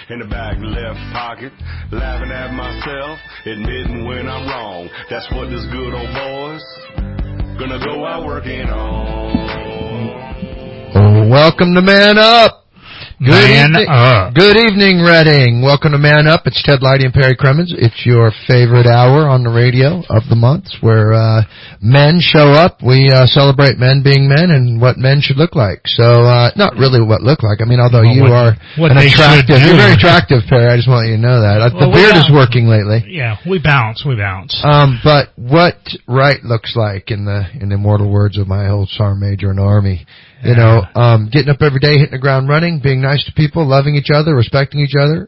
in the back left pocket, laughing at myself, admitting when I'm wrong. That's what this good old boy's gonna go out working on. Oh, welcome to Man Up. Good evening, Reading. Welcome to Man Up. It's Ted Leidy and Perry Cremens. It's your favorite hour on the radio of the month where men show up. We celebrate men being men and what men should look like. So not really what look like. I mean, although you're very attractive, Perry. I just want you to know that. The beard is working lately. Yeah, we bounce. But what right looks like in the immortal words of my old sergeant major in the Army. You know, getting up every day, hitting the ground running, being nice to people, loving each other, respecting each other.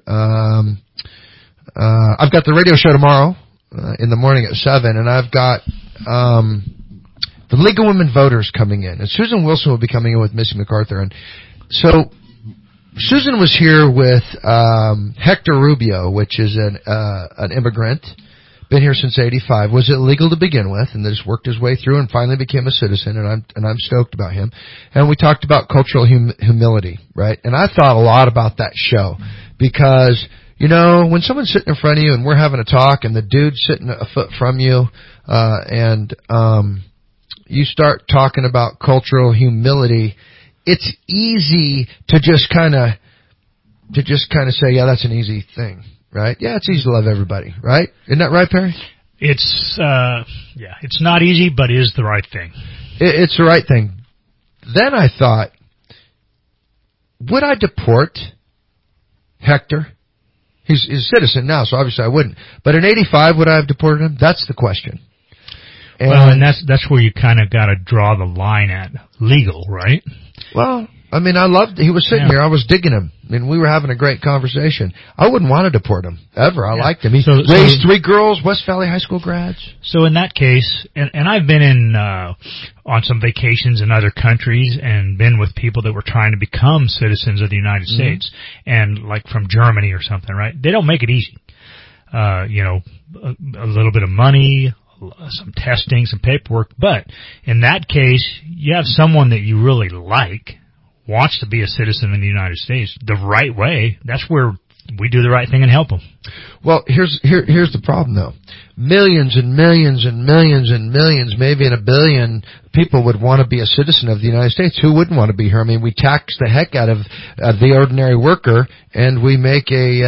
I've got the radio show tomorrow, in the morning at 7, and I've got, the League of Women Voters coming in. And Susan Wilson will be coming in with Missy MacArthur. And so, Susan was here with, Hector Rubio, which is an immigrant. Been here since 85, was illegal to begin with, and just worked his way through and finally became a citizen, and I'm stoked about him. And we talked about cultural humility, right? And I thought a lot about that show, because, you know, when someone's sitting in front of you and we're having a talk and the dude's sitting a foot from you, and you start talking about cultural humility, it's easy to just kind of say, yeah, that's an easy thing. Right? Yeah, it's easy to love everybody, right? Isn't that right, Perry? It's not easy, but it is the right thing. It's the right thing. Then I thought, would I deport Hector? He's a citizen now, so obviously I wouldn't. But in 85, would I have deported him? That's the question. And that's where you kind of got to draw the line at legal, right? Well, I mean, he was sitting here, I was digging him. I mean, we were having a great conversation. I wouldn't want to deport him, ever. I liked him. He raised 3 girls, West Valley High School grads. So in that case, and I've been on some vacations in other countries and been with people that were trying to become citizens of the United States, and like from Germany or something, right? They don't make it easy. You know, a little bit of money, some testing, some paperwork, but in that case, you have someone that you really like, wants to be a citizen in the United States the right way. That's where we do the right thing and help them. Well, here's the problem, though. Millions and millions and millions and millions, maybe in a billion people would want to be a citizen of the United States. Who wouldn't want to be here? I mean, we tax the heck out of the ordinary worker, and we make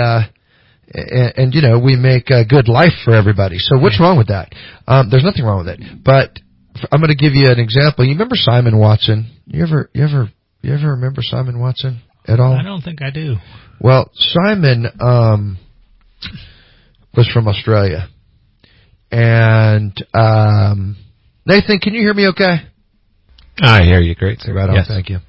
we make a good life for everybody. So what's wrong with that? There's nothing wrong with it. But I'm going to give you an example. You remember Simon Watson? You ever remember Simon Watson at all? I don't think I do. Well, Simon was from Australia. And Nathan, can you hear me okay? I hear you great, sir. Right on, yes. Thank you.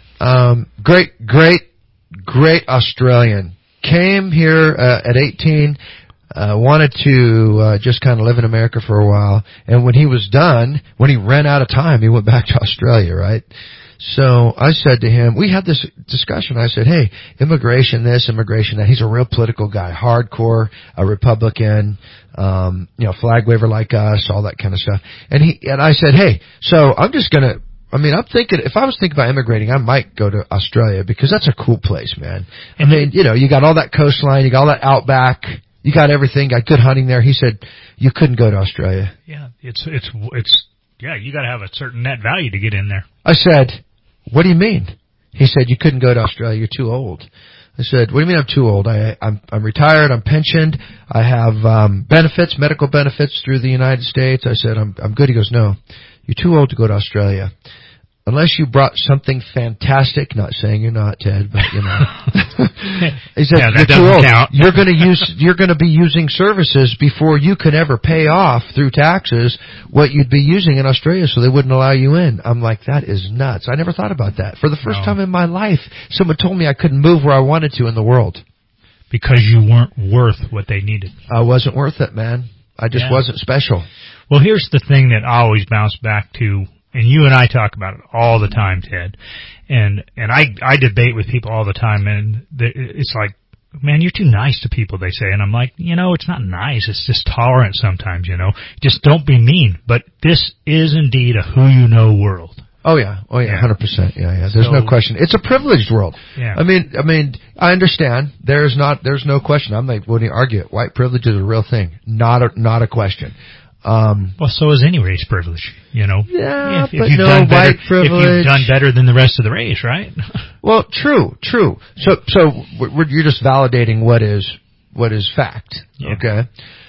Great Australian. Came here at 18, wanted to just kind of live in America for a while. And when he was done, when he ran out of time, he went back to Australia, right? So I said to him, we had this discussion. I said, hey, immigration this, immigration that. He's a real political guy, hardcore, a Republican, flag waver like us, all that kind of stuff. And I said, hey, so I'm thinking, if I was thinking about immigrating, I might go to Australia because that's a cool place, man. I mean, you got all that coastline, you got all that outback, you got everything, got good hunting there. He said, you couldn't go to Australia. Yeah, it's you got to have a certain net value to get in there. I said, what do you mean? He said, you couldn't go to Australia. You're too old. I said, what do you mean I'm too old? I'm retired. I'm pensioned. I have benefits, medical benefits through the United States. I said, I'm good. He goes, no, you're too old to go to Australia. Unless you brought something fantastic, not saying you're not, Ted, but you know. He said, yeah, that doesn't count. You're going to be using services before you could ever pay off through taxes what you'd be using in Australia, so they wouldn't allow you in. I'm like, that is nuts. I never thought about that. For the first time in my life, someone told me I couldn't move where I wanted to in the world. Because you weren't worth what they needed. I wasn't worth it, man. I just wasn't special. Well, here's the thing that I always bounce back to. And you and I talk about it all the time, Ted. And I debate with people all the time, and it's like, man, you're too nice to people, they say. And I'm like, it's not nice. It's just tolerant sometimes, Just don't be mean. But this is indeed a who you know world. Oh yeah, 100%. Yeah. There's So- no question. It's a privileged world. Yeah. I mean, I understand. There's no question. I'm like, wouldn't argue it? White privilege is a real thing. Not a question. Well, so is any race privilege, you know. Yeah, if but you've no done better, white privilege. If you've done better than the rest of the race, right? Well, true. So you're just validating what is fact. Yeah. Okay.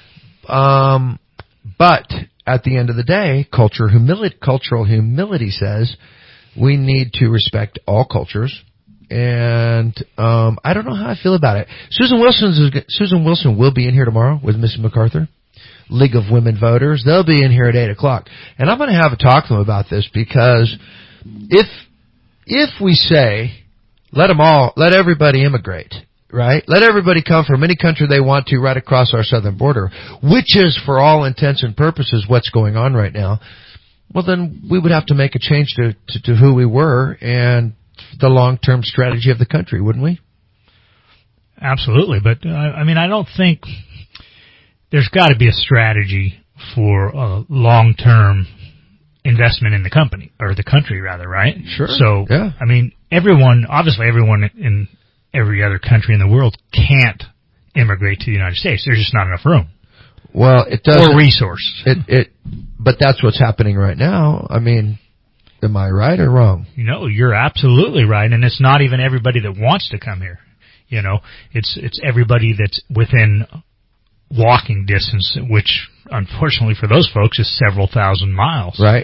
But at the end of the day, cultural humility says we need to respect all cultures. And I don't know how I feel about it. Susan Wilson will be in here tomorrow with Missy MacArthur, League of Women Voters. They'll be in here at 8:00, and I'm going to have a talk to them about this, because if we say let everybody immigrate, right? Let everybody come from any country they want to right across our southern border, which is for all intents and purposes what's going on right now. Well, then we would have to make a change to who we were and the long-term strategy of the country, wouldn't we? Absolutely, but I mean, I don't think there's got to be a strategy for a long-term investment in the company, or the country rather, right? Sure. So, yeah. I mean, obviously everyone in every other country in the world can't immigrate to the United States. There's just not enough room. Well, it doesn't. Or resource. But that's what's happening right now. I mean, am I right or wrong? You know, you're absolutely right, and it's not even everybody that wants to come here. You know, it's everybody that's within walking distance, which unfortunately for those folks is several thousand miles. Right.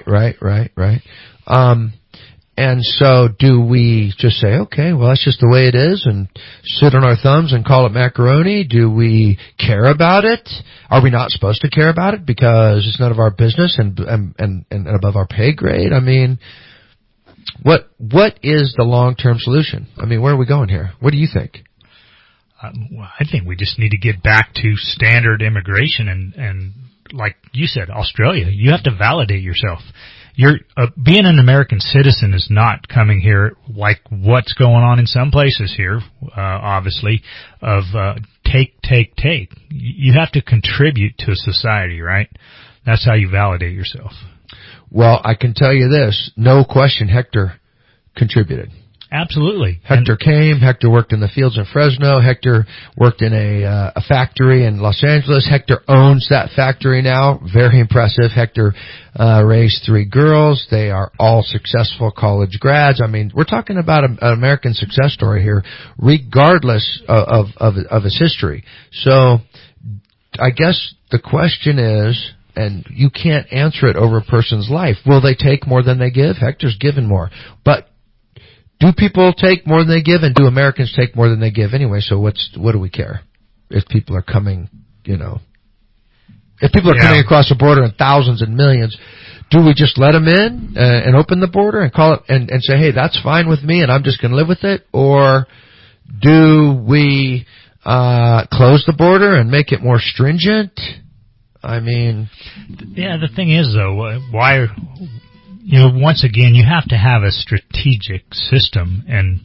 And so do we just say, okay, well, that's just the way it is, and sit on our thumbs and call it macaroni? Do we care about it? Are we not supposed to care about it because it's none of our business and above our pay grade? I mean, what is the long-term solution? I mean, where are we going here? What do you think? Well, I think we just need to get back to standard immigration, and like you said, Australia, you have to validate yourself. You're being an American citizen is not coming here like what's going on in some places here, obviously, of take. You have to contribute to a society, right? That's how you validate yourself. Well, I can tell you this, no question, Hector contributed. Absolutely. Hector came. Hector worked in the fields in Fresno. Hector worked in a factory in Los Angeles. Hector owns that factory now. Very impressive. Hector raised 3 girls. They are all successful college grads. I mean, we're talking about an American success story here, regardless of his history. So I guess the question is, and you can't answer it over a person's life, will they take more than they give? Hector's given more. But do people take more than they give, and do Americans take more than they give anyway? So what do we care if people are coming, you know? If people are coming across the border in thousands and millions, do we just let them in and open the border and call it and say, hey, that's fine with me and I'm just going to live with it? Or do we close the border and make it more stringent? I mean... Yeah, the thing is, though, why... You know, once again, you have to have a strategic system and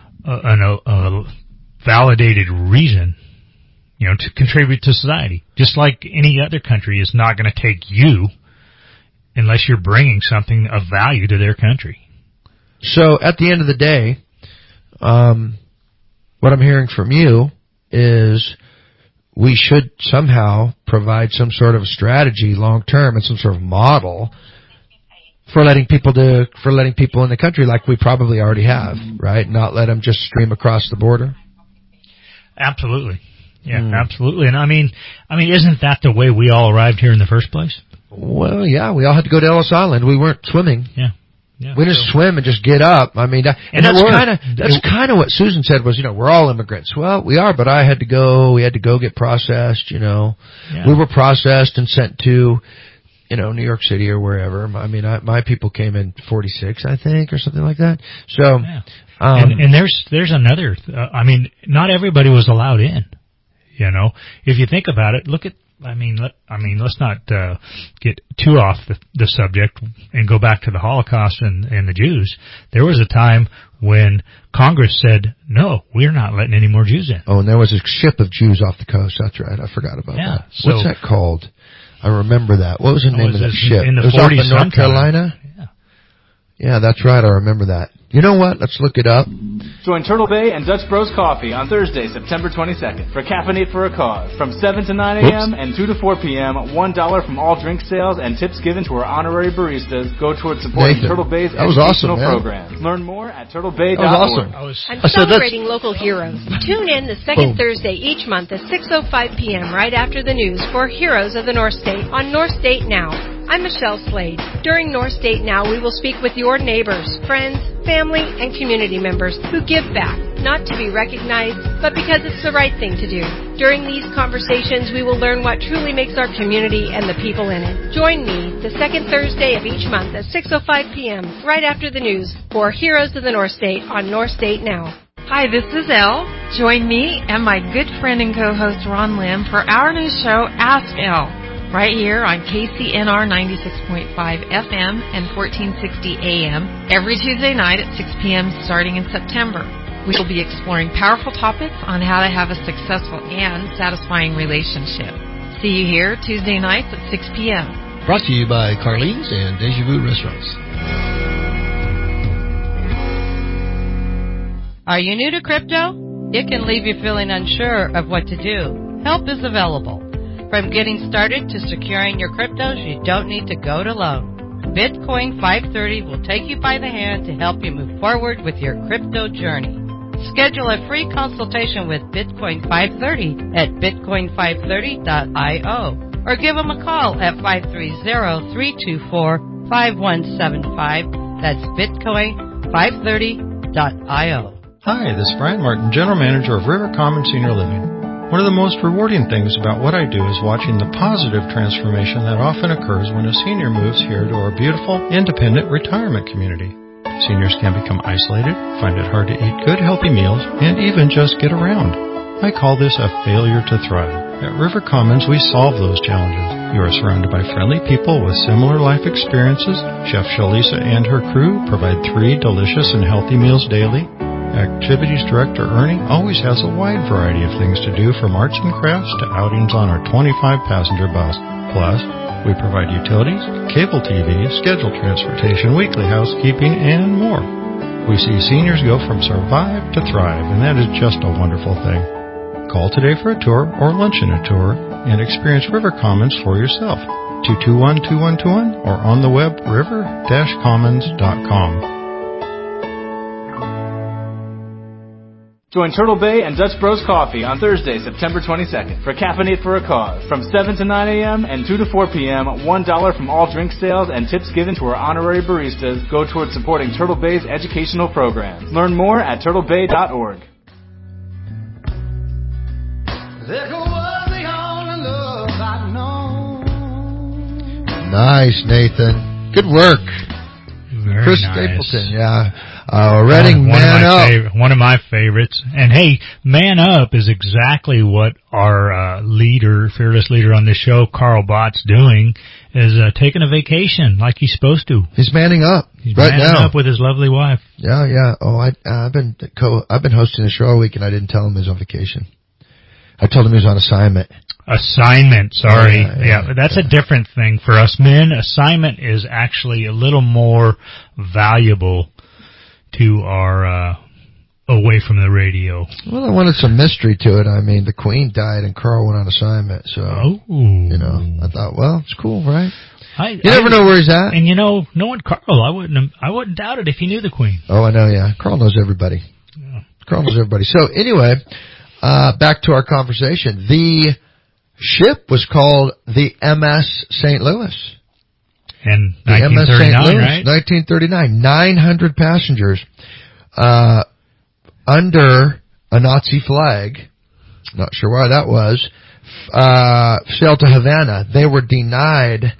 a validated reason, you know, to contribute to society. Just like any other country is not going to take you unless you're bringing something of value to their country. So at the end of the day, what I'm hearing from you is we should somehow provide some sort of strategy long term and some sort of model for letting people in the country, like we probably already have, right? Not let them just stream across the border. Absolutely, yeah, absolutely. And I mean, isn't that the way we all arrived here in the first place? Well, yeah, we all had to go to Ellis Island. We weren't swimming. Yeah. We didn't swim and just get up. I mean, that's kind of what Susan said was, you know, we're all immigrants. Well, we are, but we had to go get processed, you know. Yeah. We were processed and sent to, you know, New York City or wherever. I mean, my people came in 46, I think, or something like that. So, yeah. And there's another, I mean, not everybody was allowed in, you know. If you think about it, let's not get too off the subject and go back to the Holocaust and the Jews. There was a time when Congress said, no, we're not letting any more Jews in. Oh, and there was a ship of Jews off the coast. That's right. I forgot about that. So, what's that called? I remember that. What was the name of that ship? In the it was 40s, off of North Carolina? Yeah, that's right. I remember that. You know what? Let's look it up. Join Turtle Bay and Dutch Bros Coffee on Thursday, September 22nd for Caffeinate for a Cause. From 7 to 9 a.m. and 2 to 4 p.m., $1 from all drink sales and tips given to our honorary baristas go towards supporting Turtle Bay's educational programs. Learn more at turtlebay.org. That was awesome. I'm celebrating local heroes. Tune in the second Thursday each month at 6:05 p.m. right after the news for Heroes of the North State on North State Now. I'm Michelle Slade. During North State Now, we will speak with your neighbors, friends, family, and community members who give back, not to be recognized, but because it's the right thing to do. During these conversations, we will learn what truly makes our community and the people in it. Join me the second Thursday of each month at 6:05 p.m. right after the news for Heroes of the North State on North State Now. Hi, this is Elle. Join me and my good friend and co-host Ron Lim for our new show, Ask Elle, right here on KCNR 96.5 FM and 1460 AM every Tuesday night at 6 p.m. starting in September. We will be exploring powerful topics on how to have a successful and satisfying relationship. See you here Tuesday nights at 6 p.m. Brought to you by Carlene's and Deja Vu Restaurants. Are you new to crypto? It can leave you feeling unsure of what to do. Help is available. From getting started to securing your cryptos, you don't need to go it alone. Bitcoin 530 will take you by the hand to help you move forward with your crypto journey. Schedule a free consultation with Bitcoin 530 at bitcoin530.io or give them a call at 530-324-5175. That's bitcoin530.io. Hi, this is Brian Martin, General Manager of River Commons Senior Living. One of the most rewarding things about what I do is watching the positive transformation that often occurs when a senior moves here to our beautiful, independent retirement community. Seniors can become isolated, find it hard to eat good, healthy meals, and even just get around. I call this a failure to thrive. At River Commons, we solve those challenges. You are surrounded by friendly people with similar life experiences. Chef Shalisa and her crew provide 3 delicious and healthy meals daily. Activities Director Ernie always has a wide variety of things to do, from arts and crafts to outings on our 25-passenger bus. Plus, we provide utilities, cable TV, scheduled transportation, weekly housekeeping, and more. We see seniors go from survive to thrive, and that is just a wonderful thing. Call today for a tour or lunch in a tour and experience River Commons for yourself. 221-2121 or on the web river-commons.com. Join Turtle Bay and Dutch Bros Coffee on Thursday, September 22nd for Caffeinate for a Cause. From 7 to 9 a.m. and 2 to 4 p.m., $1 from all drink sales and tips given to our honorary baristas go towards supporting Turtle Bay's educational programs. Learn more at turtlebay.org. Nice, Nathan. Good work. Very Chris nice. Stapleton, yeah. Reading Man Up. One of my favorites. And hey, Man Up is exactly what our fearless leader on this show, Carl Bott's doing, is taking a vacation like he's supposed to. He's manning up. He's right manning now. up with his lovely wife. Yeah, yeah. Oh, I've been hosting the show all week, and I didn't tell him he was on vacation. I told him he was on assignment. Assignment, sorry. Yeah, that's a different thing for us men. Assignment is actually a little more valuable to our away from the radio. Well, I wanted some mystery to it. I mean, the Queen died and Carl went on assignment, so I thought, well, it's cool, right? You never know where he's at. And knowing Carl, I wouldn't doubt it if he knew the Queen. Oh, I know, yeah. Carl knows everybody. Yeah. Carl knows everybody. So anyway, back to our conversation. The ship was called the MS St. Louis. In 1939, right? 1939. 900 passengers under a Nazi flag. Not sure why that was. Sailed to Havana. They were denied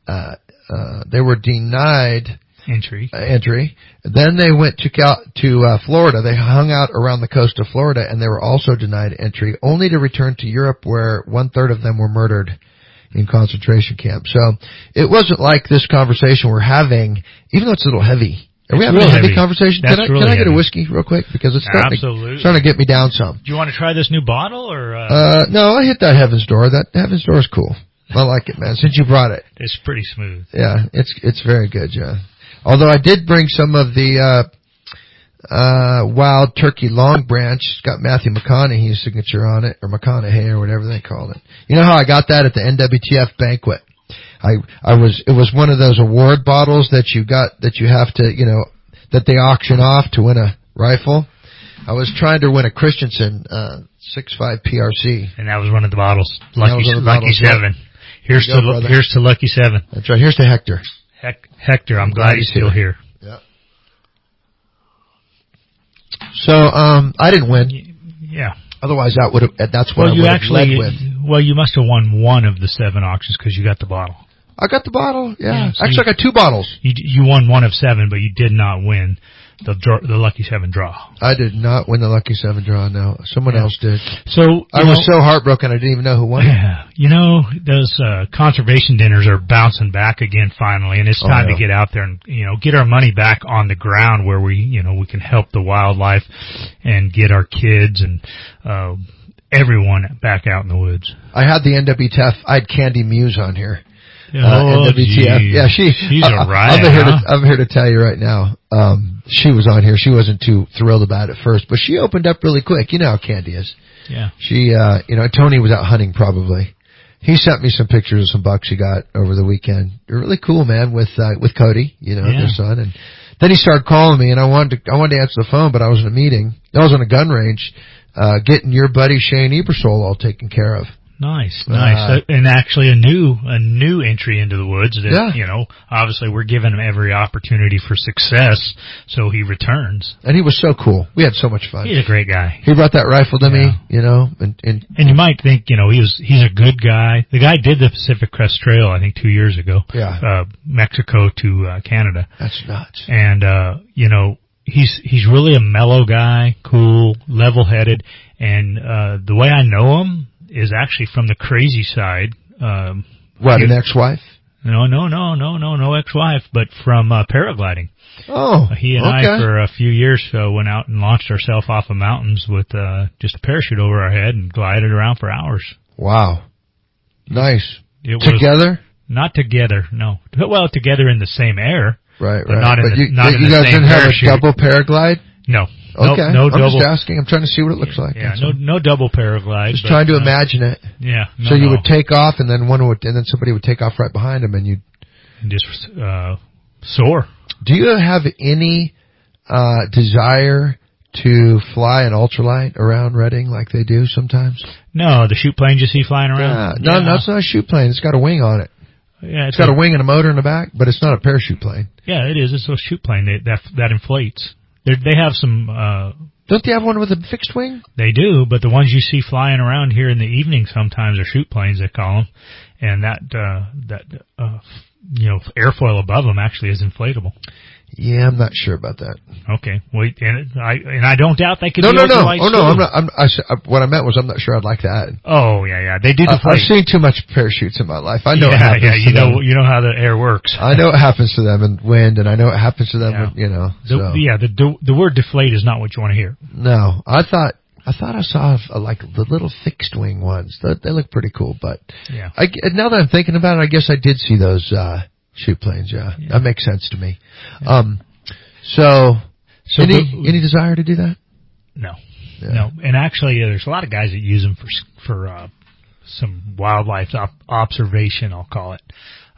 entry. Then they went to Florida. They hung out around the coast of Florida, and they were also denied entry, only to return to Europe, where 1/3 of them were murdered in concentration camps. So it wasn't like this conversation we're having, even though it's a little heavy. Are we having a heavy conversation? Can I get a whiskey real quick? Because it's starting to get me down some. Do you want to try this new bottle? Or no, I hit that Heaven's Door. That Heaven's Door is cool. I like it, man, since you brought it. It's pretty smooth. Yeah, it's very good, yeah. Although I did bring some of the Wild Turkey Long Branch. It's got Matthew McConaughey's signature on it, or McConaughey, or whatever they call it. You know how I got that at the NWTF banquet? It was one of those award bottles that you have to, that they auction off to win a rifle. I was trying to win a Christensen 6.5 PRC, and that was one of the bottles. Lucky 7. Here's to Lucky 7. That's right. Here's to Hector. Hector, I'm glad he's still here. Yeah. So I didn't win. Yeah. Otherwise, that's what I would have led with. Well, you must have won one of the 7 auctions because you got the bottle. I got the bottle. Yeah. So actually, I got 2 bottles. You won one of 7, but you did not win the Lucky 7 draw. I did not win the Lucky 7 draw. No, someone else did. So I was so heartbroken. I didn't even know who won. Yeah, those conservation dinners are bouncing back again finally, and it's time to get out there and get our money back on the ground where we can help the wildlife and get our kids and everyone back out in the woods. I had the NWTF. I had Candy Muse on here. NWTF. Yeah, she's a riot. I'm here to tell you right now. She was on here. She wasn't too thrilled about it first, but she opened up really quick. You know how Candy is. Yeah. She, Tony was out hunting probably. He sent me some pictures of some bucks he got over the weekend. They're really cool, man, with Cody, their son. And then he started calling me, and I wanted to answer the phone, but I was in a meeting. I was on a gun range, getting your buddy Shane Ebersole all taken care of. Nice. And actually a new entry into the woods that, obviously we're giving him every opportunity for success, so he returns. And he was so cool. We had so much fun. He's a great guy. He brought that rifle to me, and you might think, he's a good guy. The guy did the Pacific Crest Trail, I think 2 years ago. Yeah. Mexico to Canada. That's nuts. And, he's really a mellow guy, cool, level-headed, and, the way I know him is actually from the crazy side. What, an ex-wife? No ex-wife, but from paragliding. Oh, he and I, for a few years, went out and launched ourselves off of mountains with just a parachute over our head and glided around for hours. Wow. Nice. Together? Not together, no. Well, together in the same air. Right. But not in the same parachute. You guys didn't have a double paraglide? No. Okay. No I'm double. just asking. I'm trying to see what it looks like. Yeah. No double paraglide. Just trying to imagine it. Yeah. So you would take off, and then somebody would take off right behind him, and you'd just soar. Do you have any desire to fly an ultralight around Redding like they do sometimes? No, the shoot planes you see flying around. No, it's not a shoot plane. It's got a wing on it. Yeah, it's got a wing and a motor in the back, but it's not a parachute plane. Yeah, it is. It's a shoot plane that inflates. They have some. Don't they have one with a fixed wing? They do, but the ones you see flying around here in the evening sometimes are shoot planes, they call them, and that airfoil above them actually is inflatable. Yeah, I'm not sure about that. Okay, wait, and I don't doubt they could. No. Oh no, I'm not. What I meant was I'm not sure I'd like that. Oh yeah, they do deflate. I've seen too much parachutes in my life. I know. You know how the air works. I know what happens to them in wind, and I know what happens to them when the word deflate is not what you want to hear. No, I thought I saw like the little fixed wing ones. They look pretty cool, but now that I'm thinking about it, I guess I did see those shoot planes. Yeah, that makes sense to me. Yeah. So any desire to do that? No. And actually, there's a lot of guys that use them for some wildlife observation, I'll call it.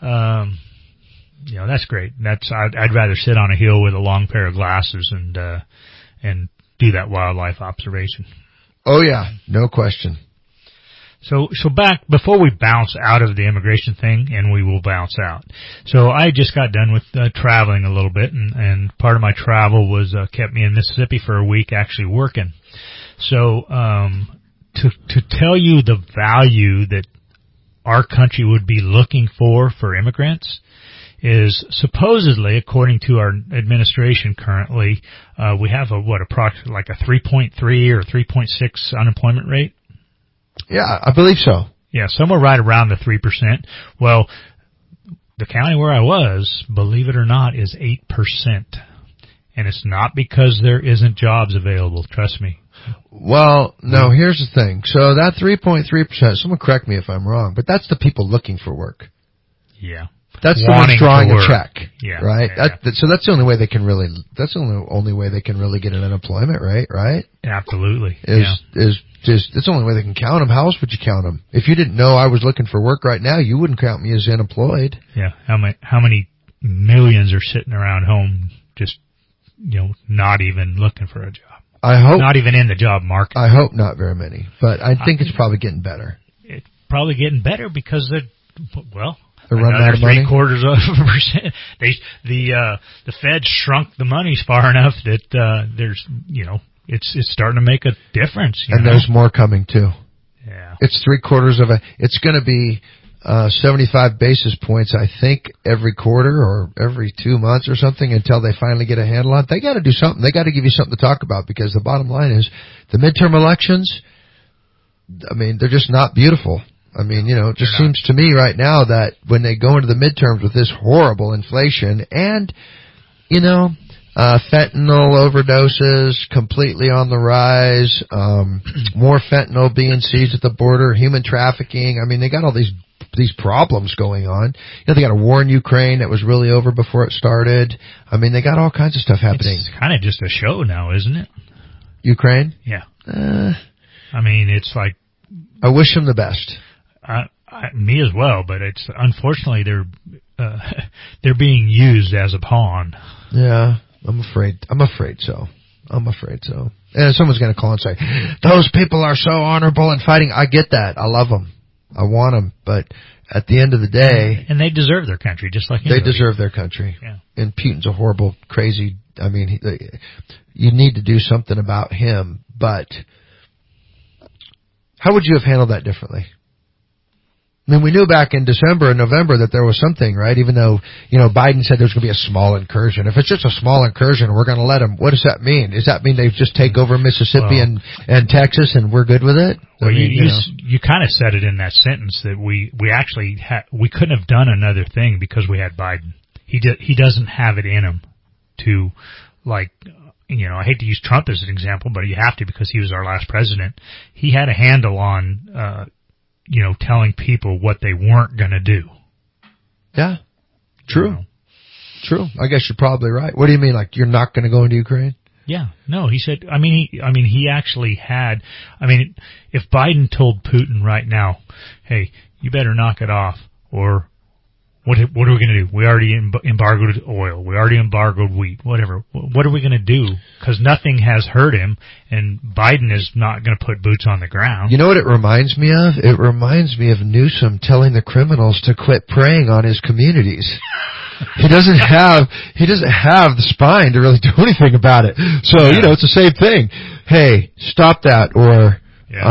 That's great. I'd rather sit on a hill with a long pair of glasses and do that wildlife observation. Oh yeah, no question. So back before we bounce out of the immigration thing, and we will bounce out. So I just got done with traveling a little bit, and part of my travel was kept me in Mississippi for a week actually working. So to tell you the value that our country would be looking for immigrants is supposedly, according to our administration currently, we have approximately like a 3.3 or 3.6 unemployment rate. Yeah, I believe so. Yeah, somewhere right around the 3%. Well, the county where I was, believe it or not, is 8%. And it's not because there isn't jobs available, trust me. Well, no, here's the thing. So that 3.3%, someone correct me if I'm wrong, but that's the people looking for work. Yeah. That's the one drawing a check, yeah, right? Yeah, so that's the only way they can really. That's the only way they can really get an unemployment rate, right? Absolutely. Is it's the only way they can count them. How else would you count them? If you didn't know I was looking for work right now, you wouldn't count me as unemployed. Yeah. How many millions are sitting around home just not even looking for a job? I hope not even in the job market. I hope not very many, but I think it's probably getting better. It's probably getting better because they're running out of money. 0.75%. The Fed shrunk the monies far enough that there's it's starting to make a difference. And there's more coming too. Yeah, it's 0.75%. It's going to be 75 basis points, I think, every quarter or every 2 months or something until they finally get a handle on it. They got to do something. They got to give you something to talk about because the bottom line is the midterm elections. I mean, they're just not beautiful. I mean, it just seems to me right now that when they go into the midterms with this horrible inflation and, fentanyl overdoses completely on the rise, more fentanyl being seized at the border, human trafficking. I mean, they got all these problems going on. They got a war in Ukraine that was really over before it started. I mean, they got all kinds of stuff happening. It's kind of just a show now, isn't it? Ukraine? Yeah. I mean, it's like... I wish them the best. Me as well, but it's unfortunately they're being used as a pawn. Yeah, I'm afraid so. And someone's going to call and say, those people are so honorable and fighting. I get that. I love them. I want them. But at the end of the day... And they deserve their country, just like anybody. They deserve their country. Yeah. And Putin's a horrible, crazy... I mean, you need to do something about him. But how would you have handled that differently? I mean, we knew back in December and November that there was something, right? Even though, Biden said there's going to be a small incursion. If it's just a small incursion, we're going to let them. What does that mean? Does that mean they just take over Mississippi and Texas and we're good with it? Well, you kind of said it in that sentence that we actually we couldn't have done another thing because we had Biden. He doesn't have it in him to, like, I hate to use Trump as an example, but you have to because he was our last president. He had a handle on, telling people what they weren't going to do. Yeah. True. True. I guess you're probably right. What do you mean? Like you're not going to go into Ukraine? Yeah. No, he said, he actually had, if Biden told Putin right now, hey, you better knock it off, or what are we going to do? We already embargoed oil. We already embargoed wheat, whatever. What are we going to do? Because nothing has hurt him, and Biden is not going to put boots on the ground. You know what it reminds me of? It reminds me of Newsom telling the criminals to quit preying on his communities. He doesn't have the spine to really do anything about it. So, it's the same thing. Hey, stop that, or,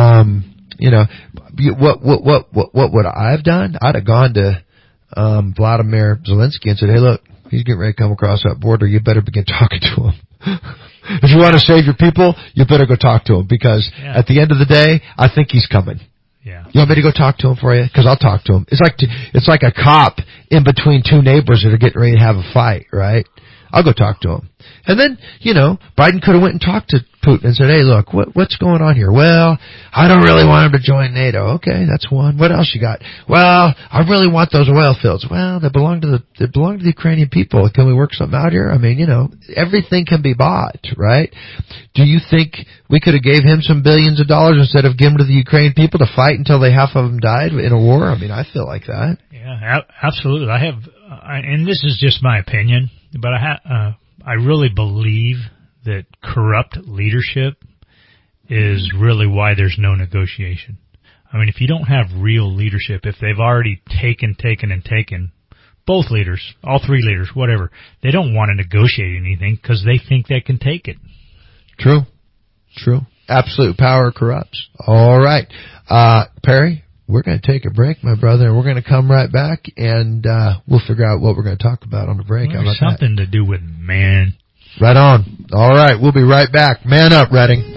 what would I have done? I'd have gone to Vladimir Zelensky and said, hey, look, he's getting ready to come across that border. You better begin talking to him. If you want to save your people, you better go talk to him because at the end of the day, I think he's coming. Yeah. You want me to go talk to him for you? Because I'll talk to him. It's like a cop in between two neighbors that are getting ready to have a fight, right? I'll go talk to him. And then, Biden could have went and talked to Putin and said, hey, look, what's going on here? Well, I don't really want him to join NATO. Okay, that's one. What else you got? Well, I really want those oil fields. Well, they belong to the Ukrainian people. Can we work something out here? I mean, everything can be bought, right? Do you think we could have gave him some billions of dollars instead of giving to the Ukrainian people to fight until half of them died in a war? I mean, I feel like that. Yeah, absolutely. And this is just my opinion, but I really believe that corrupt leadership is really why there's no negotiation. I mean, if you don't have real leadership, if they've already taken, both leaders, all three leaders, whatever, they don't want to negotiate anything because they think they can take it. True. Absolute power corrupts. All right. Perry, we're going to take a break, my brother, and we're going to come right back, and we'll figure out what we're going to talk about on the break. Well, something to do with man. Right on. All right, we'll be right back. Man up, Redding.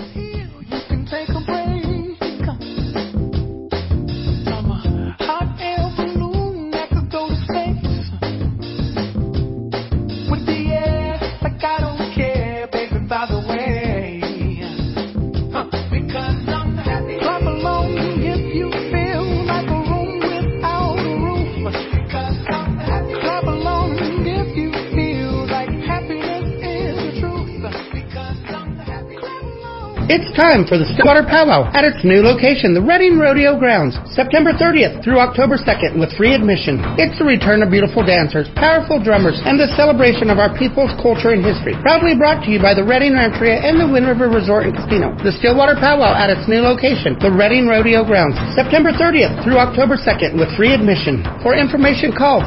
It's time for the Stillwater Powwow at its new location, the Reading Rodeo Grounds, September 30th through October 2nd with free admission. It's the return of beautiful dancers, powerful drummers, and the celebration of our people's culture and history. Proudly brought to you by the Reading Rancheria and the Wind River Resort and Casino. The Stillwater Powwow at its new location, the Reading Rodeo Grounds, September 30th through October 2nd with free admission. For information, call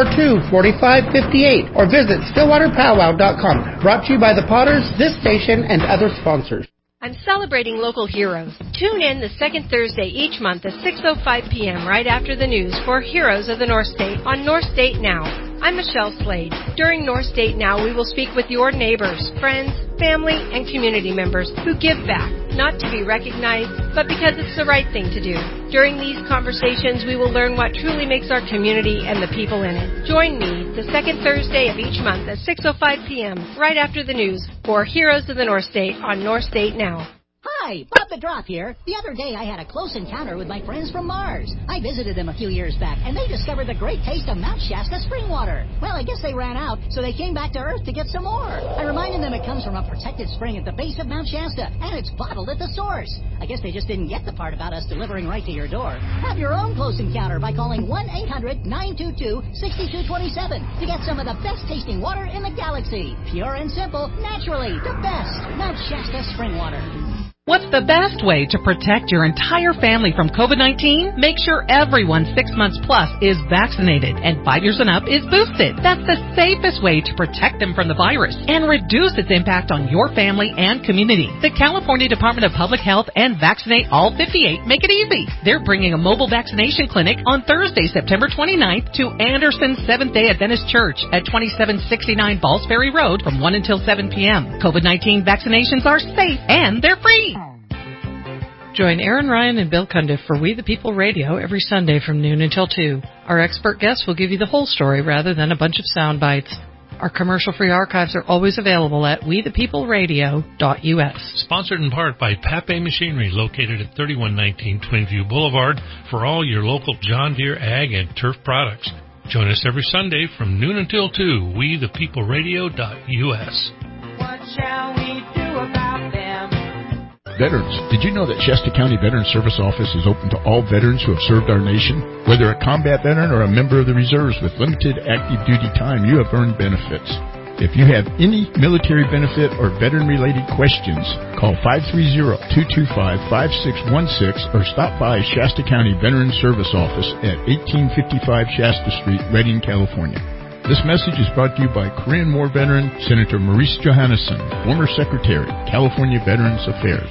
242-4558 or visit stillwaterpowwow.com. Brought to you by the Potters, this station, and other sponsors. I'm celebrating local heroes. Tune in the second Thursday each month at 6:05 p.m. right after the news for Heroes of the North State on North State Now. I'm Michelle Slade. During North State Now, we will speak with your neighbors, friends, family, and community members who give back, not to be recognized, but because it's the right thing to do. During these conversations, we will learn what truly makes our community and the people in it. Join me the second Thursday of each month at 6:05 p.m. right after the news for Heroes of the North State on North State Now. Hi, Bob the Drop here. The other day I had a close encounter with my friends from Mars. I visited them a few years back, and they discovered the great taste of Mount Shasta spring water. Well, I guess they ran out, so they came back to Earth to get some more. I reminded them it comes from a protected spring at the base of Mount Shasta, and it's bottled at the source. I guess they just didn't get the part about us delivering right to your door. Have your own close encounter by calling 1-800-922-6227 to get some of the best tasting water in the galaxy. Pure and simple, naturally, the best. Mount Shasta spring water. What's the best way to protect your entire family from COVID-19? Make sure everyone 6 months plus is vaccinated and 5 years and up is boosted. That's the safest way to protect them from the virus and reduce its impact on your family and community. The California Department of Public Health and Vaccinate All 58 make it easy. They're bringing a mobile vaccination clinic on Thursday, September 29th to Anderson Seventh-day Adventist Church at 2769 Balls Ferry Road from 1 until 7 p.m. COVID-19 vaccinations are safe and they're free. Join Aaron Ryan and Bill Cundiff for We the People Radio every Sunday from noon until 2. Our expert guests will give you the whole story rather than a bunch of sound bites. Our commercial-free archives are always available at wethepeopleradio.us. Sponsored in part by Pape Machinery, located at 3119 Twinview Boulevard, for all your local John Deere ag and turf products. Join us every Sunday from noon until 2, wethepeopleradio.us. What shall we do about them? Veterans, did you know that Shasta County Veterans Service Office is open to all veterans who have served our nation? Whether a combat veteran or a member of the reserves with limited active duty time, you have earned benefits. If you have any military benefit or veteran-related questions, call 530-225-5616 or stop by Shasta County Veterans Service Office at 1855 Shasta Street, Redding, California. This message is brought to you by Korean War veteran Senator Maurice Johannesson, former Secretary, California Veterans Affairs.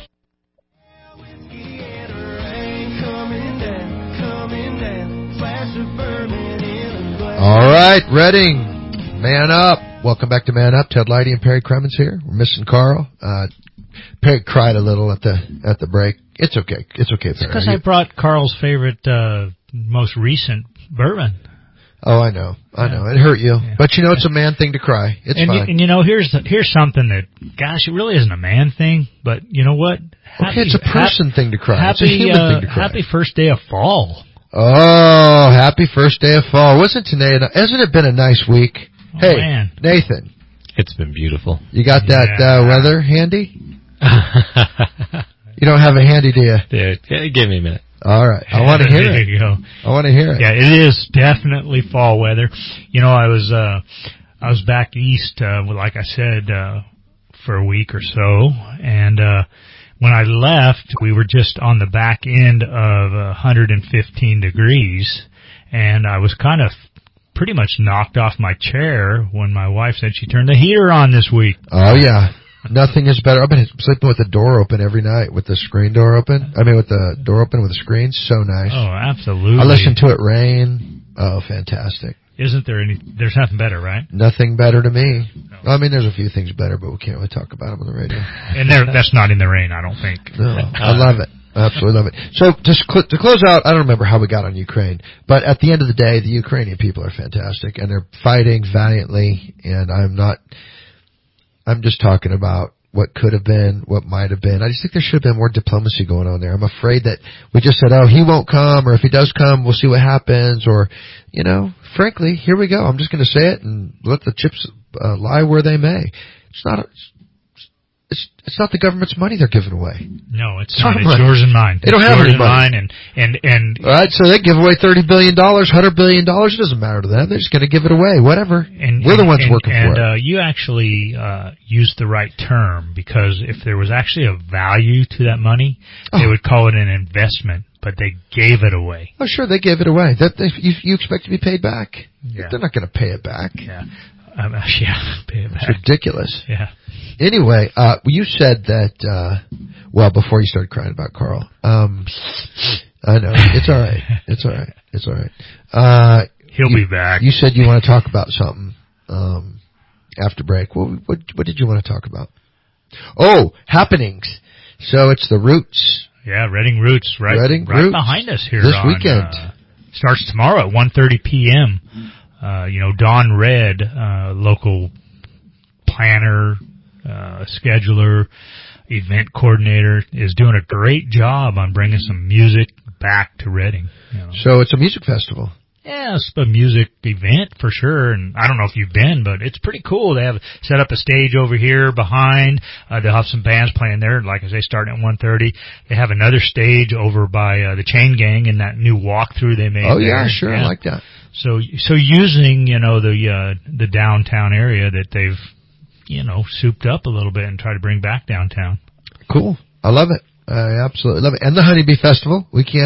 All right, Reading, man up. Welcome back to Man Up. Ted Leidy and Perry Cremens here. We're missing Carl. Perry cried a little at the break. It's okay. It's okay, Perry. Because I brought Carl's favorite, most recent bourbon. Oh, I know. It hurt you. Yeah. But, it's a man thing to cry. It's fine. Here's something that, gosh, it really isn't a man thing, but you know what? It's a person thing to cry. It's a human thing to cry. Happy first day of fall. Oh, happy first day of fall. Hasn't it been a nice week? Oh, hey, man. Nathan. It's been beautiful. You got that weather handy? You don't have it handy, do you? Yeah, give me a minute. All right. I want to hear it. There you go. I want to hear it. Yeah, it is definitely fall weather. I was back east, like I said, for a week or so, and when I left, we were just on the back end of 115 degrees, and I was kind of pretty much knocked off my chair when my wife said she turned the heater on this week. Oh, yeah. Nothing is better. I've been sleeping with the door open every night, with the screen door open. With the door open with the screen. So nice. Oh, absolutely. I listen to it rain. Oh, fantastic. Isn't there there's nothing better, right? Nothing better to me. No. There's a few things better, but we can't really talk about them on the radio. And that's not in the rain, I don't think. No, I love it. I absolutely love it. So to close out, I don't remember how we got on Ukraine, but at the end of the day, the Ukrainian people are fantastic, and they're fighting valiantly, and I'm just talking about what could have been, what might have been. I just think there should have been more diplomacy going on there. I'm afraid that we just said, he won't come, or if he does come, we'll see what happens, or, frankly, here we go. I'm just going to say it and let the chips lie where they may. it's not the government's money they're giving away. No, it's not. It's yours and mine. They don't have any money. And all right, so they give away $30 billion, $100 billion. It doesn't matter to them. They're just going to give it away, whatever. We're the ones working for it. And you actually used the right term, because if there was actually a value to that money, they would call it an investment. But they gave it away. Oh, sure, they gave it away. You expect to be paid back? Yeah. They're not going to pay it back. Yeah, pay it back. It's ridiculous. Yeah. Anyway, you said that, before you started crying about Carl. I know. It's all right. It's all right. It's all right. He'll be back. You said you want to talk about something, after break. What did you want to talk about? Oh, happenings. So it's the Roots. Yeah, Reading Roots, right Roots. behind us here. This weekend. Starts tomorrow at 1:30 p.m. Don Red, local planner, scheduler, event coordinator, is doing a great job on bringing some music back to Reading. So it's a music festival. Yeah, it's a music event for sure, and I don't know if you've been, but it's pretty cool. They have set up a stage over here behind. They'll have some bands playing there, like I say, starting at 1:30. They have another stage over by the Chain Gang in that new walkthrough they made. Oh yeah, sure, I like that. So using the downtown area that they've souped up a little bit and try to bring back downtown. Cool, I love it. I absolutely love it. And the Honeybee Festival,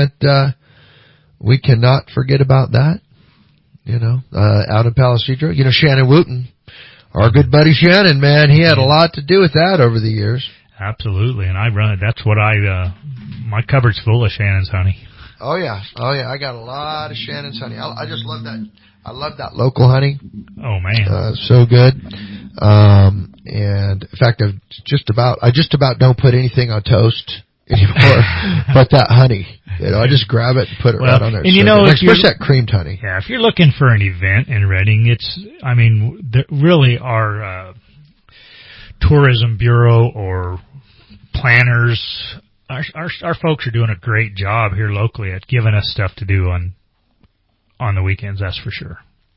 we cannot forget about that. Out in Palisadro. Shannon Wooten, our good buddy Shannon, man, he had a lot to do with that over the years. Absolutely, and I run it. That's what my cupboard's full of Shannon's honey. Oh yeah, I got a lot of Shannon's honey. I just love that. I love that local honey. Oh man, so good. And in fact, I just about don't put anything on toast anymore, but that honey, I just grab it and put it right on there. And especially that creamed honey. Yeah, if you're looking for an event in Reading, really our tourism bureau or planners, our folks are doing a great job here locally at giving us stuff to do on the weekends. That's for sure.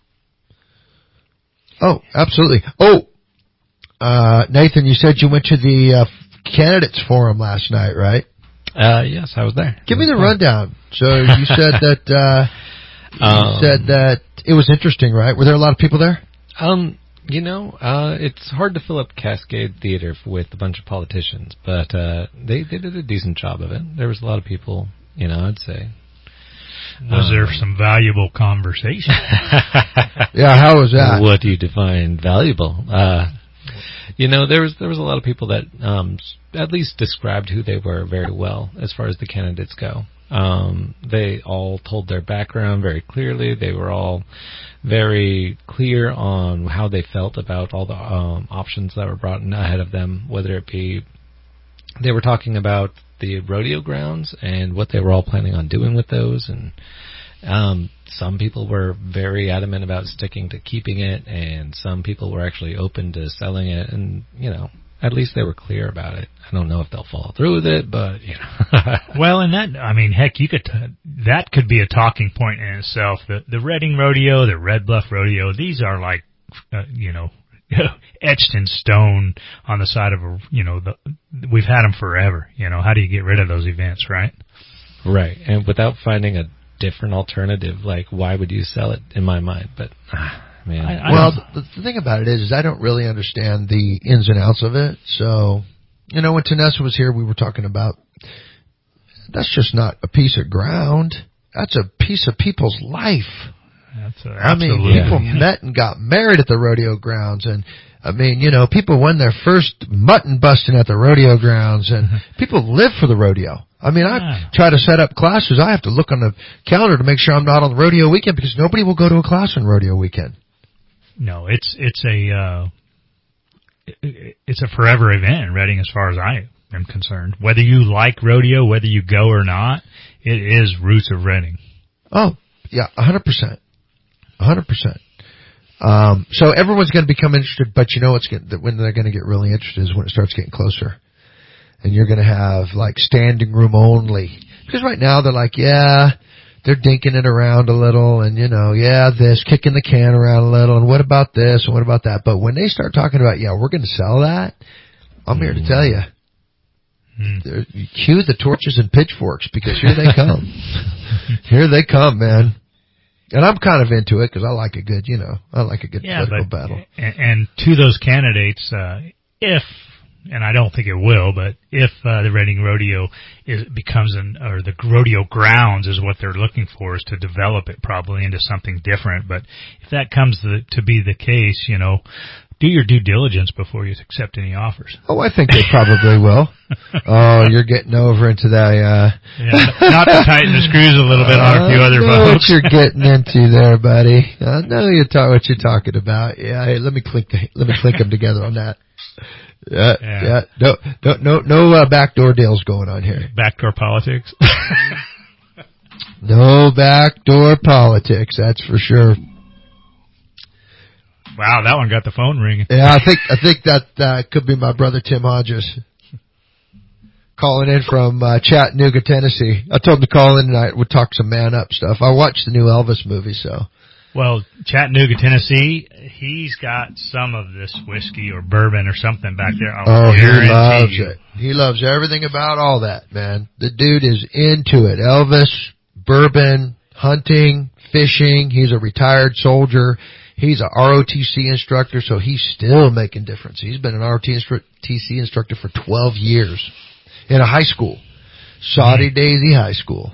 Oh, absolutely. Oh, Nathan, you said you went to the candidates forum last night, right? Yes, I was there. Give me the rundown. So you said that it was interesting, right? Were there a lot of people there? It's hard to fill up Cascade Theater with a bunch of politicians, but they did a decent job of it. There was a lot of people, I'd say. Was there some valuable conversation? Yeah, how was that? What do you define valuable? There was a lot of people that at least described who they were very well as far as the candidates go. They all told their background very clearly. They were all very clear on how they felt about all the options that were brought in ahead of them, whether it be they were talking about the rodeo grounds and what they were all planning on doing with those, and some people were very adamant about sticking to keeping it, and some people were actually open to selling it, and at least they were clear about it. I don't know if they'll follow through with it, but Well, and heck, that could be a talking point in itself. The Reading Rodeo, the Red Bluff Rodeo, these are like etched in stone on the side of we've had them forever. How do you get rid of those events, right? Right, and without finding a different alternative, like why would you sell it? In my mind, but man. The thing about it is I don't really understand the ins and outs of it. So, when Tanessa was here, we were talking about that's just not a piece of ground. That's a piece of people's life. People met and got married at the rodeo grounds, and people won their first mutton busting at the rodeo grounds, and people live for the rodeo. I try to set up classes. I have to look on the calendar to make sure I'm not on the rodeo weekend because nobody will go to a class on rodeo weekend. No, it's a forever event in Reading as far as I am concerned. Whether you like rodeo, whether you go or not, it is Roots of Reading. Oh, yeah, 100%. 100%. So everyone's going to become interested, but when they're going to get really interested is when it starts getting closer. And you're going to have standing room only. Because right now they're they're dinking it around a little and, kicking the can around a little and what about this and what about that. But when they start talking about, we're going to sell that, I'm here to tell you. Cue the torches and pitchforks, because here they come. Here they come, man. And I'm kind of into it because I like a good political battle. And to those candidates, and I don't think it will, but if the Reading Rodeo becomes the rodeo grounds is what they're looking for, is to develop it probably into something different. But if that comes to be the case, do your due diligence before you accept any offers. Oh, I think they probably will. Oh, you're getting over into that. Not to tighten the screws a little bit on a few other folks. folks. What you're getting into there, buddy. I know what you're talking about. Yeah, hey, let me clink them together on that. Yeah. No backdoor deals going on here. Backdoor politics. No backdoor politics. That's for sure. Wow, that one got the phone ringing. Yeah, I think that could be my brother Tim Hodges calling in from Chattanooga, Tennessee. I told him to call in tonight. We'll talk some man up stuff. I watched the new Elvis movie, so. Well, Chattanooga, Tennessee, he's got some of this whiskey or bourbon or something back there. He loves it. He loves everything about all that, man. The dude is into it. Elvis, bourbon, hunting, fishing. He's a retired soldier. He's a ROTC instructor, so he's still making difference. He's been an ROTC instructor for 12 years in a high school, Saudi Daisy High School.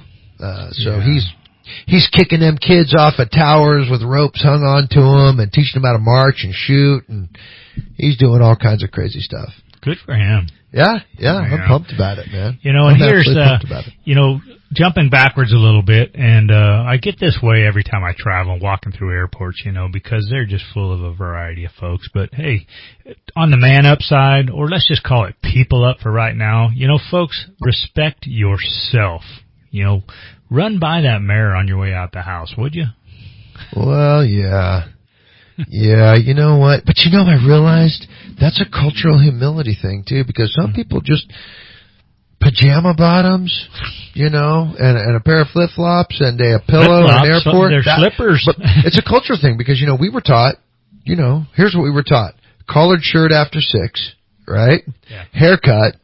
He's kicking them kids off of towers with ropes hung onto them and teaching them how to march and shoot, and he's doing all kinds of crazy stuff. Good for him. Yeah, I'm pumped about it, man. And here's jumping backwards a little bit, and I get this way every time I travel, walking through airports, because they're just full of a variety of folks. But hey, on the man up side, or let's just call it people up for right now, folks, respect yourself. Run by that mirror on your way out the house, would you? Well, yeah. Yeah, you know what? But I realized that's a cultural humility thing, too, because some people just pajama bottoms, and a pair of flip-flops and a pillow in an airport. They're slippers. But it's a cultural thing because, we were taught, here's what we were taught. Collared shirt after 6, right? Yeah. Haircut,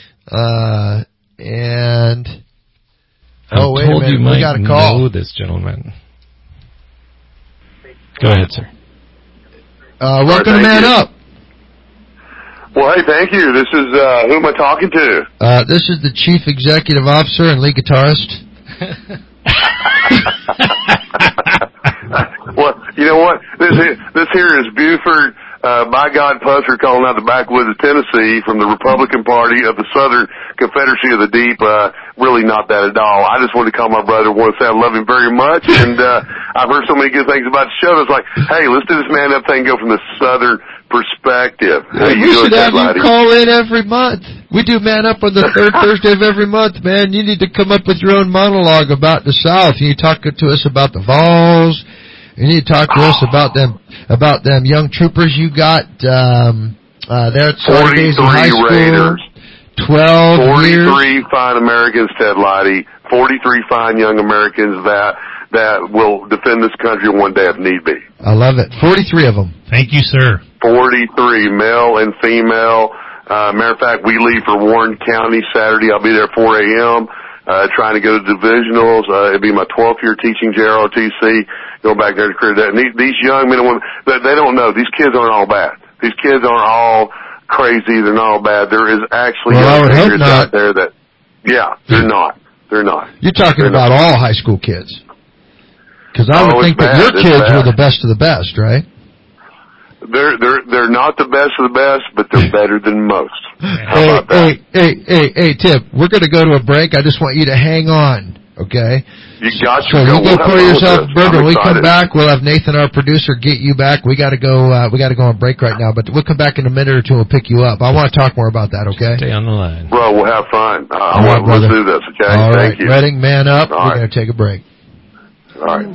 and... Oh, wait a minute. We got a call. Know this gentleman. Go ahead, sir. Welcome to Man Up. Well, hey, thank you. This is, who am I talking to? This is the Chief Executive Officer and lead guitarist. Well, you know what? This here is Buford, by God Pusser calling out the backwoods of Tennessee from the Republican Party of the Southern Confederacy of the Deep. Really not that at all. I just wanted to call my brother, want to say I love him very much, and I've heard so many good things about the show. It's like, hey, let's do this man up thing and go from the Southern perspective. We should have you call in every month. We do Man Up on the third Thursday of every month, man. You need to come up with your own monologue about the South. You talk to us about the Vols. You need to talk to us about them young troopers you got there at Saudi Daisy High School. Raiders. 12 years. 43 fine Americans, Ted Leidy. 43 fine young Americans that will defend this country one day if need be. I love it. 43 of them. Thank you, sir. 43, male and female. Matter of fact, we leave for Warren County Saturday. I'll be there at 4 a.m. Trying to go to divisionals. It'll be my 12th year teaching JROTC. Going back there to career that. And these young men and women, they don't know. These kids aren't all bad. These kids aren't all crazy. They're not all bad. There is actually young figures out there that, they're not. They're not. You're talking about all high school kids. Because I would think that your kids were the best of the best, right? They're not the best of the best, but they're better than most. How about that? Hey, Tip, we're going to go to a break. I just want you to hang on, okay? You got to so go. You go pour yourself a bourbon. When we come back, we'll have Nathan, our producer, get you back. We got to go on break right now, but we'll come back in a minute or two and we'll pick you up. I want to talk more about that, okay? Stay on the line. Bro, we'll have fun. Let's do this, okay? All right. Thank you. Reading, Man Up. We're going to take a break. All right.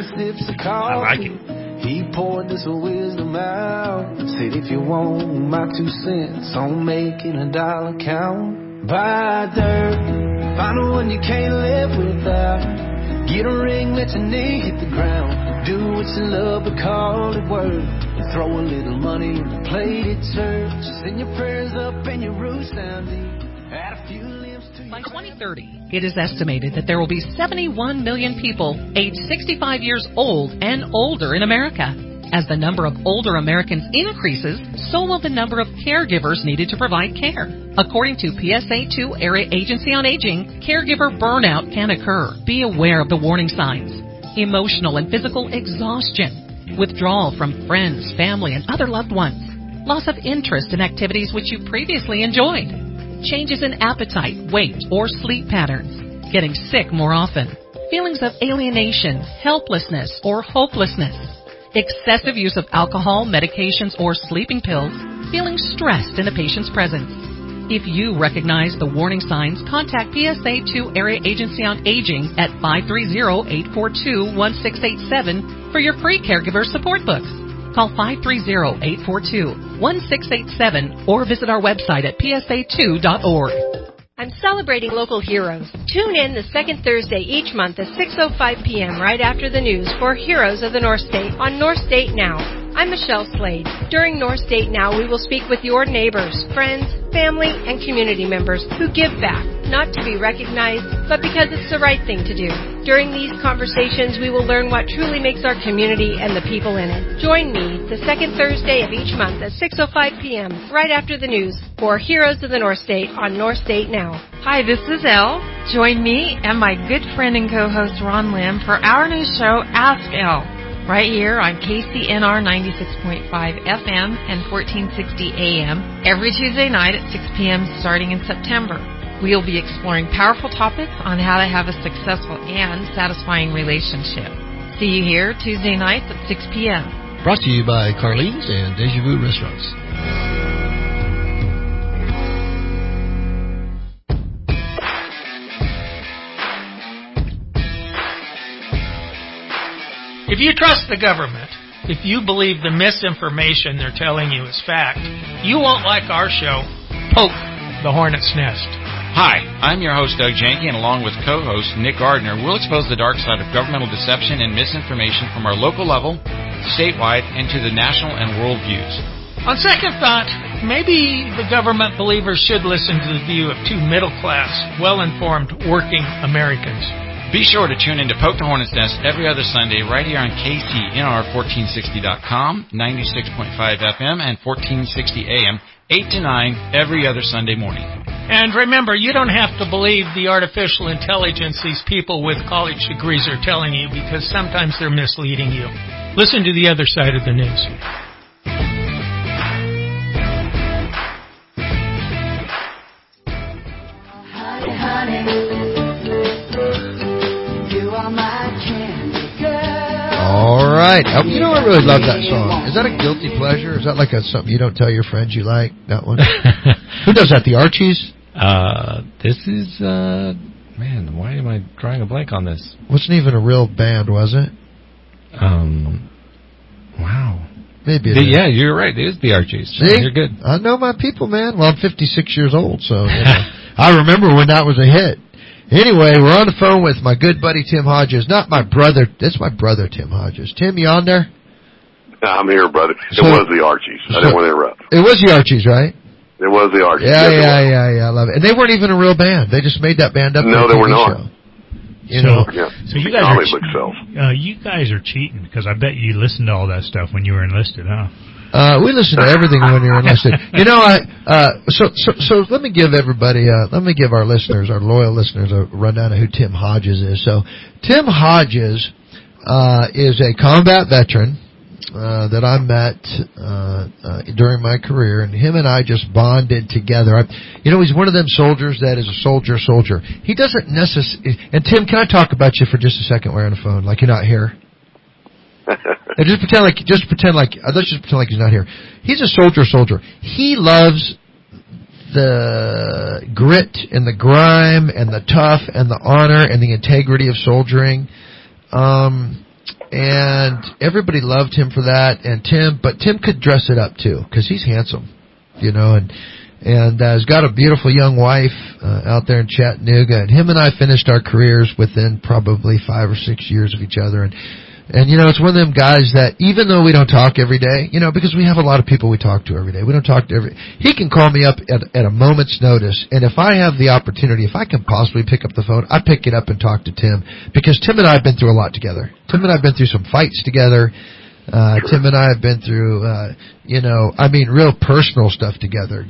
I like it. He poured this wisdom out. Said if you want my 2 cents on making a dollar count, buy dirt, find the one you can't live without. Get a ring, let your knee hit the ground. Do what you love, but call it work. throw a little money in the plate at church. Send your prayers up and your roots down deep. Add a few limbs to By 2030, it is estimated that there will be 71 million people aged 65 years old and older in America. As the number of older Americans increases, so will the number of caregivers needed to provide care. According to PSA2 Area Agency on Aging, caregiver burnout can occur. Be aware of the warning signs. Emotional and physical exhaustion, withdrawal from friends, family, and other loved ones, loss of interest in activities which you previously enjoyed, changes in appetite, weight, or sleep patterns, getting sick more often, feelings of alienation, helplessness, or hopelessness, excessive use of alcohol, medications, or sleeping pills, feeling stressed in a patient's presence. If you recognize the warning signs, contact PSA2 Area Agency on Aging at 530-842-1687 for your free caregiver support books. Call 530-842-1687 or visit our website at psa2.org. I'm celebrating local heroes. Tune in the second Thursday each month at 6:05 p.m. right after the news for Heroes of the North State on North State Now. I'm Michelle Slade. During North State Now, we will speak with your neighbors, friends, family, and community members who give back, not to be recognized, but because it's the right thing to do. During these conversations, we will learn what truly makes our community and the people in it. Join me the second Thursday of each month at 6:05 p.m. right after the news for Heroes of the North State on North State Now. Hi, this is Elle. Join me and my good friend and co-host Ron Lim for our new show, Ask Elle, right here on KCNR 96.5 FM and 1460 AM every Tuesday night at 6 p.m. starting in September. We'll be exploring powerful topics on how to have a successful and satisfying relationship. See you here Tuesday nights at 6 p.m. Brought to you by Carlene's and Deja Vu Restaurants. If you trust the government, if you believe the misinformation they're telling you is fact, you won't like our show, Poke the Hornet's Nest. Hi, I'm your host, Doug Janke, and along with co-host Nick Gardner, we'll expose the dark side of governmental deception and misinformation from our local level, statewide, and to the national and world views. On second thought, maybe the government believers should listen to the view of two middle-class, well-informed, working Americans. Be sure to tune in to Poke the Hornet's Nest every other Sunday right here on KCNR1460.com, 96.5 FM, and 1460 AM, 8 to 9 every other Sunday morning. And remember, you don't have to believe the artificial intelligence these people with college degrees are telling you, because sometimes they're misleading you. Listen to the other side of the news. All right. You know, I really love that song. Is that a guilty pleasure? Is that like something you don't tell your friends you like? That one? Who does that? The Archies? This is, man, why am I drawing a blank on this? Wasn't even a real band, was it? Wow. Maybe it is. Yeah, you're right. It is the Archies. See? You're good. I know my people, man. Well, I'm 56 years old, so you know. I remember when that was a hit. Anyway, we're on the phone with my good buddy Tim Hodges. Not my brother. That's my brother, Tim Hodges. Tim, you on there? I'm here, brother. It was the Archies. I didn't want to interrupt. It was the Archies, right? It was the Archies. Yeah. I love it. And they weren't even a real band. They just made that band up. No, they were not. Show. You know? So you guys you guys are cheating, because I bet you listened to all that stuff when you were enlisted, huh? We listen to everything when you're enlisted. You know, so let me give everybody, let me give our listeners, our loyal listeners, a rundown of who Tim Hodges is. So, Tim Hodges is a combat veteran that I met during my career, and him and I just bonded together. You know, he's one of them soldiers that is a soldier. He doesn't necessarily. And Tim, can I talk about you for just a second? We're on the phone, like you're not here. Let's just pretend like he's not here. He's a soldier. He loves the grit and the grime and the tough and the honor and the integrity of soldiering. And everybody loved him for that. But Tim could dress it up too, because he's handsome, you know, and has got a beautiful young wife out there in Chattanooga. And him and I finished our careers within probably 5 or 6 years of each other. And And, it's one of them guys that, even though we don't talk every day, because we have a lot of people we talk to every day, we don't talk to he can call me up at a moment's notice, and if I have the opportunity, if I can possibly pick up the phone, I pick it up and talk to Tim, because Tim and I have been through a lot together. Tim and I have been through some fights together. Tim and I have been through, real personal stuff together,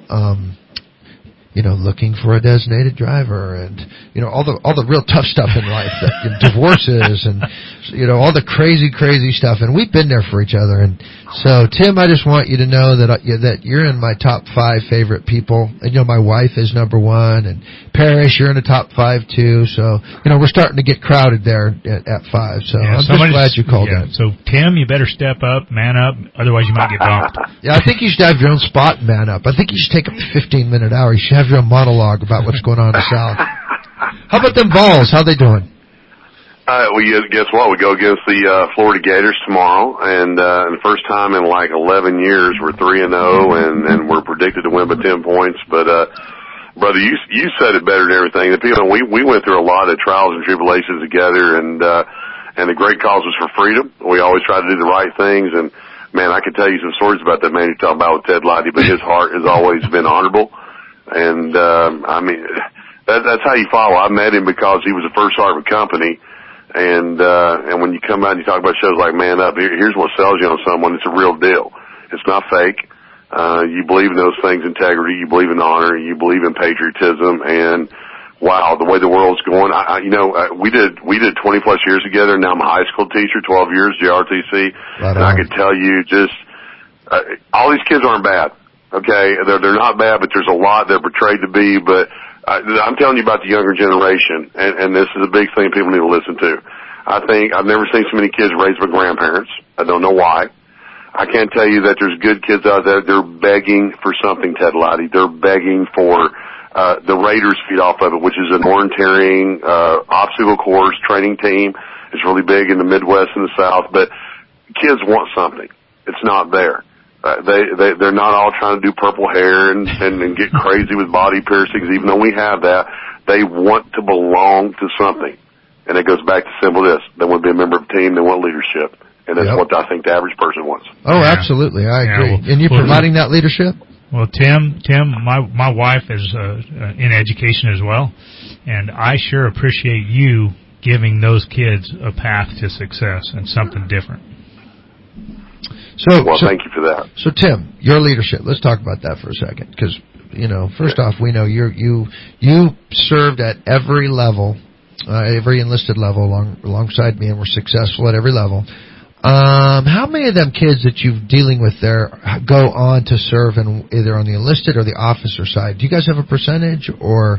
looking for a designated driver and, all the real tough stuff in life, divorces and, all the crazy stuff. And we've been there for each other. And so, Tim, I just want you to know that you're in my top 5 favorite people. And, my wife is number 1. And Parrish, you're in the top 5 too. So, we're starting to get crowded there at 5. So I'm just glad you called in. So, Tim, you better step up, man up. Otherwise, you might get bumped. Yeah, I think you should have your own spot and man up. I think you should take up the 15-minute hour. You should have your own monologue about what's going on in the South. How about them Vols? How they doing? Guess what? We go against the Florida Gators tomorrow, and the first time in like 11 years we're 3-0, and we're predicted to win by 10 points. But brother, you said it better than everything. The people we went through a lot of trials and tribulations together, and the great cause was for freedom. We always try to do the right things, and man, I could tell you some stories about that man you talk about with Ted Lighty, but his heart has always been honorable. And, that's how you follow. I met him because he was the first heart of a company. And when you come out and you talk about shows like Man Up, here's what sells you on someone. It's a real deal. It's not fake. You believe in those things, integrity, you believe in honor, you believe in patriotism, and wow, the way the world's going, we did 20 plus years together. Now I'm a high school teacher, 12 years, JROTC. Right. And I could tell you all these kids aren't bad. Okay, they're not bad, but there's a lot they're portrayed to be. But I'm telling you about the younger generation, and this is a big thing people need to listen to. I think I've never seen so many kids raised by grandparents. I don't know why. I can't tell you that there's good kids out there. They're begging for something, Ted Lighty. They're begging for the Raiders feed off of it, which is an orienteering obstacle course training team. It's really big in the Midwest and the South, but kids want something. It's not there. They're not all trying to do purple hair and get crazy with body piercings, even though we have that. They want to belong to something. And it goes back to simple this. They want to be a member of a team. They want leadership. And that's what I think the average person wants. Oh, absolutely. I agree. And you're providing that leadership? Well, Tim, my wife is in education as well. And I sure appreciate you giving those kids a path to success and something different. So thank you for that. So, Tim, your leadership. Let's talk about that for a second, because first off, we know you served at every level, every enlisted level alongside me, and were successful at every level. How many of them kids that you're dealing with there go on to serve either on the enlisted or the officer side? Do you guys have a percentage, or?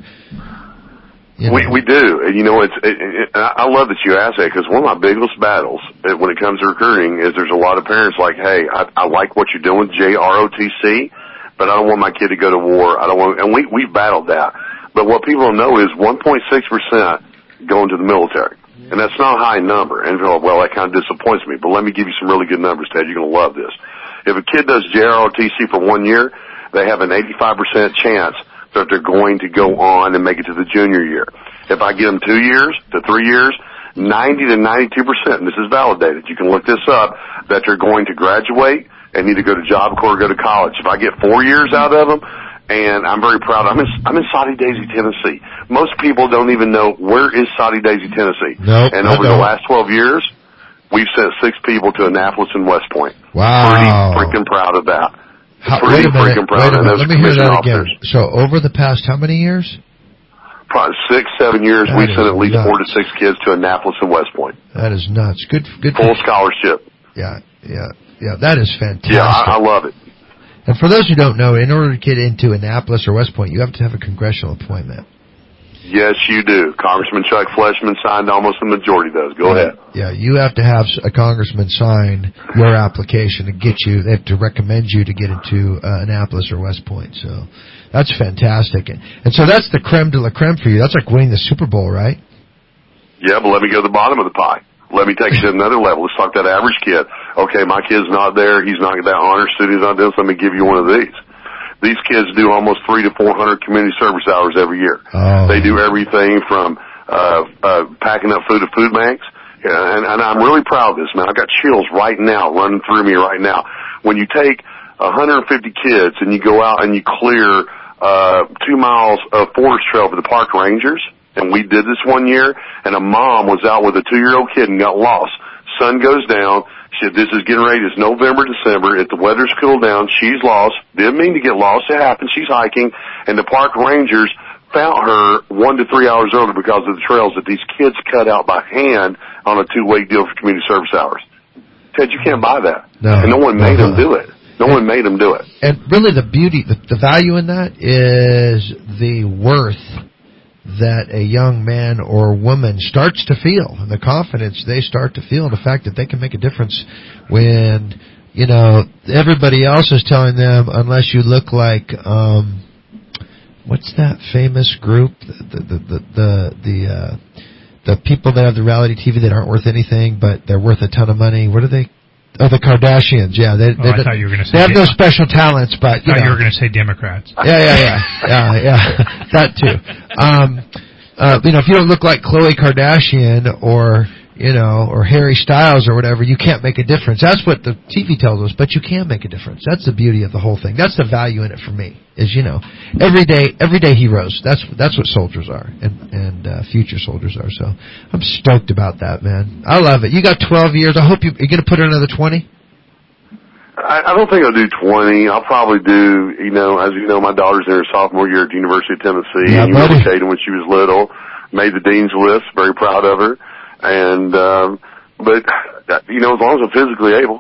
We do. And I love that you asked that, because one of my biggest battles when it comes to recruiting is there's a lot of parents like, hey, I like what you're doing with JROTC, but I don't want my kid to go to war. And we've battled that. But what people don't know is 1.6% go into the military. And that's not a high number. And well, that kind of disappoints me. But let me give you some really good numbers, Ted. You're going to love this. If a kid does JROTC for 1 year, they have an 85% chance that they're going to go on and make it to the junior year. If I get them 2 years to 3 years, 90 to 92%, and this is validated, you can look this up, that they're going to graduate and either go to Job Corps or go to college. If I get 4 years out of them, and I'm very proud, I'm in Soddy Daisy, Tennessee. Most people don't even know where is Soddy Daisy, Tennessee. Nope, and over the last 12 years, we've sent 6 people to Annapolis and West Point. Wow. Pretty freaking proud of that. Wait a minute. Let me hear that again. So over the past how many years? Probably 6, 7 years. We sent at least 4 to 6 kids to Annapolis and West Point. That is nuts. Good. Full scholarship. Yeah. That is fantastic. Yeah, I love it. And for those who don't know, in order to get into Annapolis or West Point, you have to have a congressional appointment. Yes, you do. Congressman Chuck Fleshman signed almost the majority of those. Go ahead. Yeah, you have to have a congressman sign your application to get you. They have to recommend you to get into Annapolis or West Point. So that's fantastic. And so that's the creme de la creme for you. That's like winning the Super Bowl, right? Yeah, but let me go to the bottom of the pie. Let me take you to another level. Let's talk that average kid. Okay, my kid's not there. He's not that honor student. He's not this. Let me give you one of these. These kids do almost 300 to 400 community service hours every year. Oh. They do everything from packing up food at food banks. and I'm really proud of this, man. I've got chills right now running through me right now. When you take 150 kids and you go out and you clear 2 miles of forest trail for the park rangers, and we did this one year, and a mom was out with a 2-year-old kid and got lost. Sun goes down. She said, this is getting ready. It's November, December. If the weather's cooled down, she's lost. Didn't mean to get lost. It happened. She's hiking, and the park rangers found her 1 to 3 hours early because of the trails that these kids cut out by hand on a 2-week deal for community service hours. Ted, you can't buy that. No. And no one made them do it. No one made them do it. And really the beauty, the value in that is the worth that a young man or woman starts to feel, and the confidence they start to feel, and the fact that they can make a difference when, everybody else is telling them, unless you look like, what's that famous group? The people that have the reality TV that aren't worth anything, but they're worth a ton of money. What are they? Oh, the Kardashians. Yeah, I thought you were going to say they have no special talents, but I thought you were going to say Democrats. Yeah. That too. If you don't look like Khloe Kardashian or Harry Styles or whatever, you can't make a difference. That's what the TV tells us, but you can make a difference. That's the beauty of the whole thing. That's the value in it for me. Is everyday heroes. That's what soldiers are, and future soldiers are. So I'm stoked about that, man. I love it. You got 12 years. I hope you're going to put in another 20. I don't think I'll do 20. I'll probably do, as you know, my daughter's in her sophomore year at the University of Tennessee. Yeah, and you remember Kaden when she was little, made the dean's list. Very proud of her. And, but, as long as I'm physically able,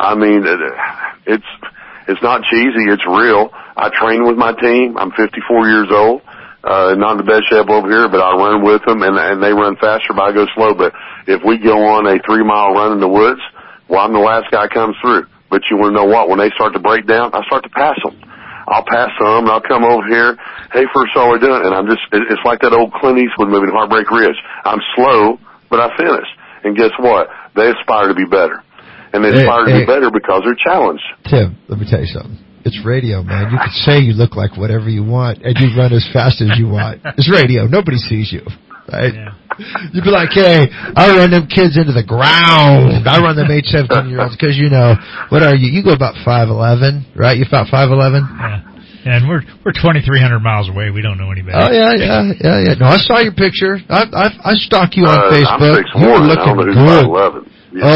it's not cheesy, it's real. I train with my team. I'm 54 years old, not in the best shape over here, but I run with them and they run faster, but I go slow. But if we go on a 3-mile run in the woods, I'm the last guy comes through. But you want to know what? When they start to break down, I start to pass them. I'll pass some, and I'll come over here. Hey, first all we're doing, and it's like that old Clint Eastwood movie, Heartbreak Ridge. I'm slow, but I finish. And guess what? They aspire to be better. And they aspire to be better because they're challenged. Tim, let me tell you something. It's radio, man. You could say you look like whatever you want, and you run as fast as you want. It's radio. Nobody sees you, right? Yeah. You'd be like, hey, I run them kids into the ground. I run them 17-year-olds because, what are you? You go about 5'11", right? You're about 5'11"? Yeah. And we're 2,300 miles away. We don't know any better. Oh, yeah. No, I saw your picture. I stalk you on Facebook. I'm 6'1". You were looking good. 5'11".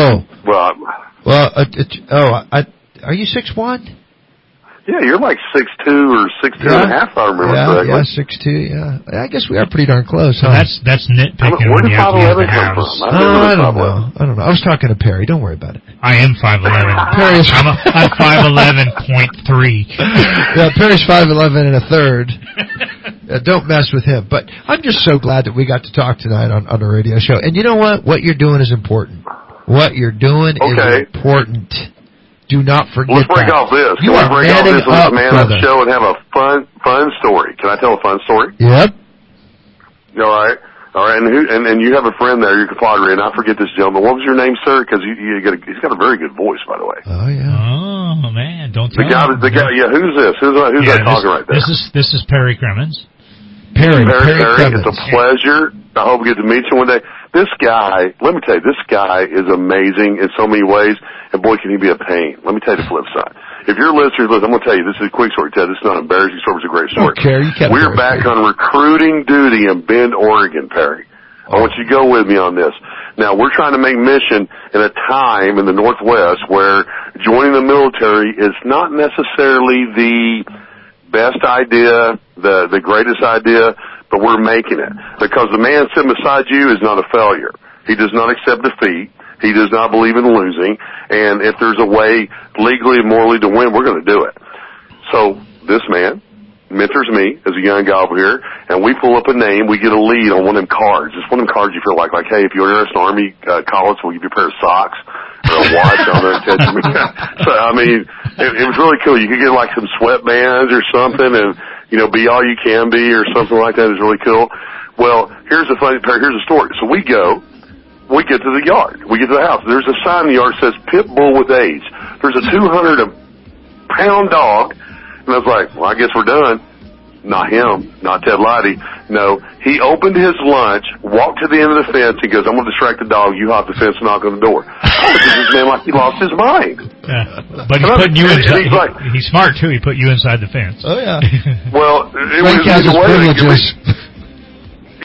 Yeah. Are you 6'1"? Yeah, you're like 6'2" or 6'2 and a half, if I remember correctly. Yeah, 6'2", yeah. I guess we are pretty darn close. So that's nitpicking. Where did 5'11" come from? I don't know. I was talking to Perry. Don't worry about it. I am 5'11". Perry's I'm 5'11.3". Yeah, Perry's 5'11 and a third. Don't mess with him. But I'm just so glad that we got to talk tonight on a radio show. And you know what? What you're doing is important. What you're doing is important. Do not forget Let's break off this. You are break off this up, man up show and have a fun story. Can I tell a fun story? Yep. All right. And you have a friend there, your compadre, and I forget this gentleman. What was your name, sir? Because he's got a very good voice, by the way. Oh yeah. Oh man, don't tell the guy. Yeah, who's this? Who's that talking right there? This is Perry Crimmins. Perry, it's a pleasure. I hope we get to meet you one day. This guy, let me tell you, this guy is amazing in so many ways, and boy, can he be a pain. Let me tell you the flip side. If you're listeners, I'm going to tell you, this is a quick story, Ted. This is not an embarrassing story. It's a great story. We're back on recruiting duty in Bend, Oregon, Perry. I want you to go with me on this. Now, we're trying to make mission in a time in the Northwest where joining the military is not necessarily the best idea, the greatest idea, but we're making it. Because the man sitting beside you is not a failure. He does not accept defeat. He does not believe in losing. And if there's a way legally and morally to win, we're going to do it. So this man mentors me as a young guy over here, and we pull up a name. We get a lead on one of them cards. It's one of them cards you feel like, hey, if you're interested in Army college, we'll give you a pair of socks or a watch on there. So, it was really cool. You could get like some sweatbands or something and, be all you can be or something like that is really cool. Well, here's the story. So we get to the yard. We get to the house. There's a sign in the yard that says pit bull with AIDS. There's a 200-pound dog. And I was like, well, I guess we're done. not him, not Ted Lighty. No, he opened his lunch, walked to the end of the fence. He goes, "I'm going to distract the dog. You hop the fence and knock on the door." I looked at this man like he lost his mind. Yeah. But he's putting you inside. He's smart too. He put you inside the fence. Oh yeah. Well, it Frank has his privileges.